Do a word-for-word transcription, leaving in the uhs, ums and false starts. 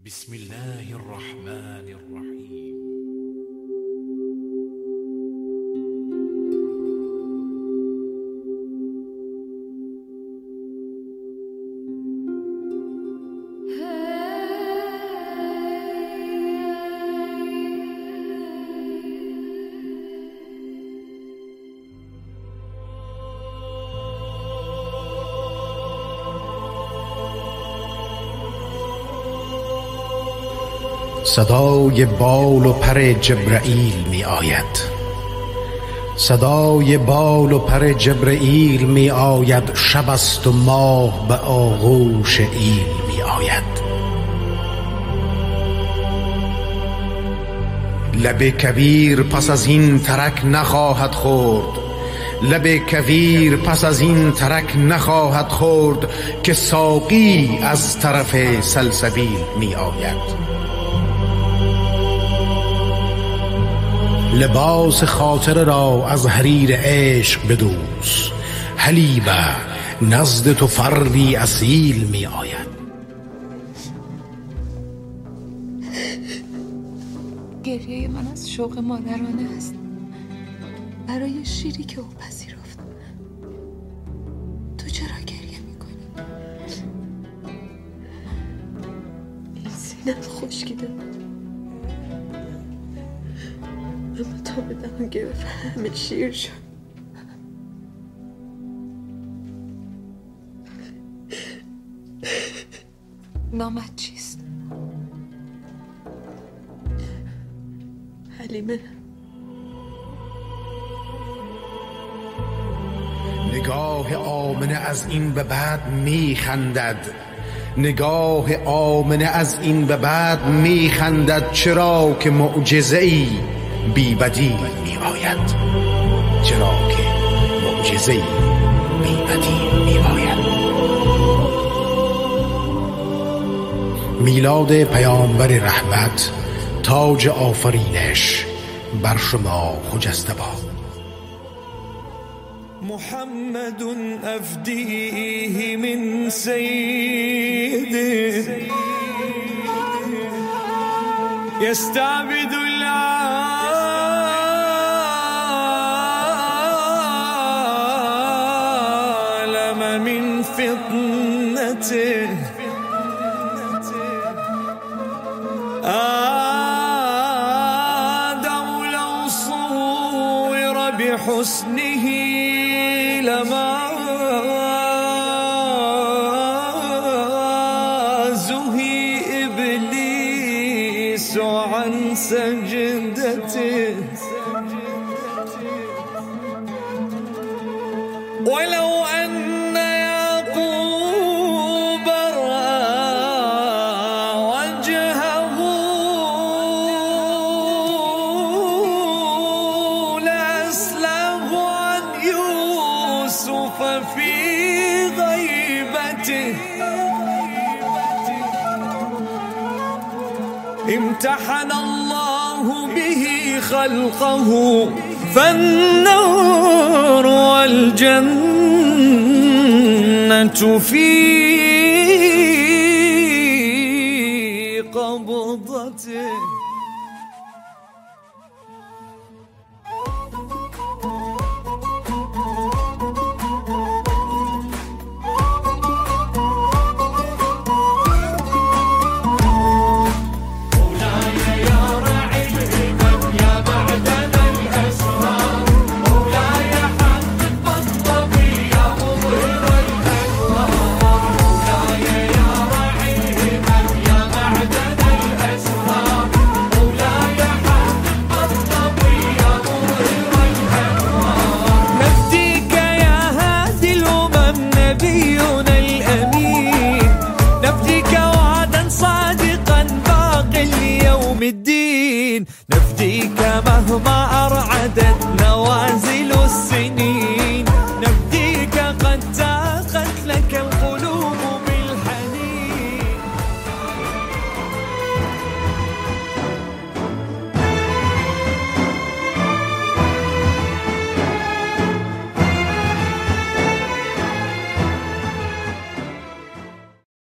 بسم الله الرحمن الرحیم. صدای بال و پر جبرئیل می آید، صدای بال و پر جبرئیل می آید. شب است و ماه به آغوش ایل می آید. لب کویر پس از این ترک نخواهد خورد، لب کویر پس از این ترک نخواهد خورد، که ساقی از طرف سلسبیل می آید. لباس خاطر را از حریر عشق بدوز، حلیبه نزد تو فردی اصیل می آید. گریه من از شوق مادرانه است برای شیری که او پذیرفت. تو چرا گریه می کنی؟ این سینم خشکیده، اما تا به دهان گرفت همه شیر شد. نامت چیست؟ حلیمه. نگاه آمنه از این به بعد می خندد، نگاه آمنه از این به بعد می خندد. چرا که معجزه‌ای بی بدیل می آید، چرا که معجزه‌ای بی بدیل می آید. میلاد پیامبر رحمت، تاج آفرینش بر شما خجسته باد. محمد أفديه من سيده يستعبد العالم من فطنته. آدم لو صور بحسنه لما زهي إبليس عن سجدته. ولو أن يعقوب رأى وجهه لأسله عن يوسف في غيبته. امتحن الله به خلقه فالنار والجنة في قبضته. الدين نفديك مهما أرعدت